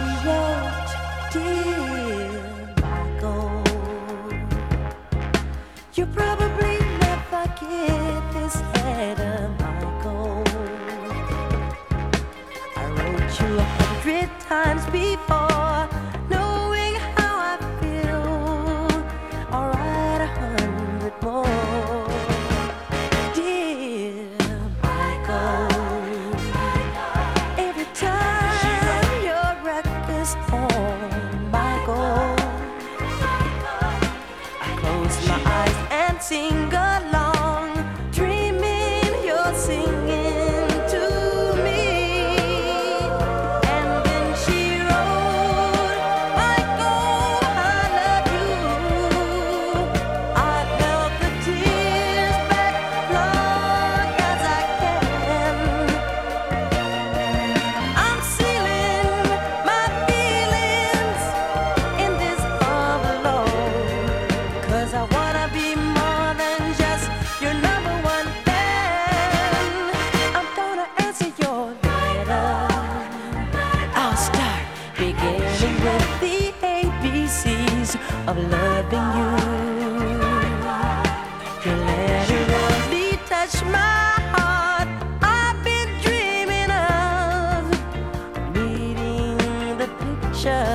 she wrote, "Dear Michael, you probably never get this letter, Michael. I wrote you 100 times before, knowing how I feel. I'll write 100 more. Dear Michael, every time your record's on, Michael, I close my eyes and sing along, dreaming you're singing to me. And then she wrote, "Michael, I love you." I held the tears back long as I can. I'm sealing my feelings in this envelope, 'cause I wanna be more than just your number one fan. I'm gonna answer your letter. I'll start beginning with the ABCs of loving you. Your letter really touched my heart. I've been dreaming of meeting the picture